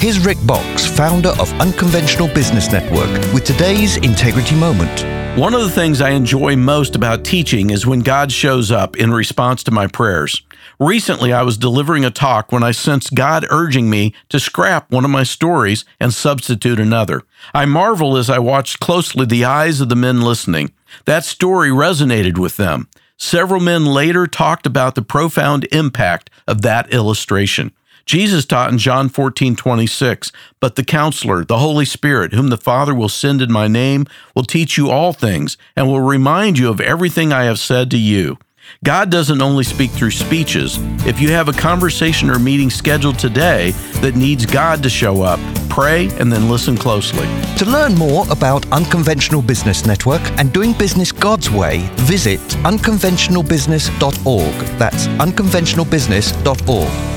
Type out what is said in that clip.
Here's Rick Box, founder of Unconventional Business Network, with today's Integrity Moment. One of the things I enjoy most about teaching is when God shows up in response to my prayers. Recently, I was delivering a talk when I sensed God urging me to scrap one of my stories and substitute another. I marveled as I watched closely the eyes of the men listening. That story resonated with them. Several men later talked about the profound impact of that illustration. Jesus taught in John 14:26, "But the Counselor, the Holy Spirit, whom the Father will send in my name, will teach you all things and will remind you of everything I have said to you." God doesn't only speak through speeches. If you have a conversation or meeting scheduled today that needs God to show up, pray and then listen closely. To learn more about Unconventional Business Network and doing business God's way, visit unconventionalbusiness.org. That's unconventionalbusiness.org.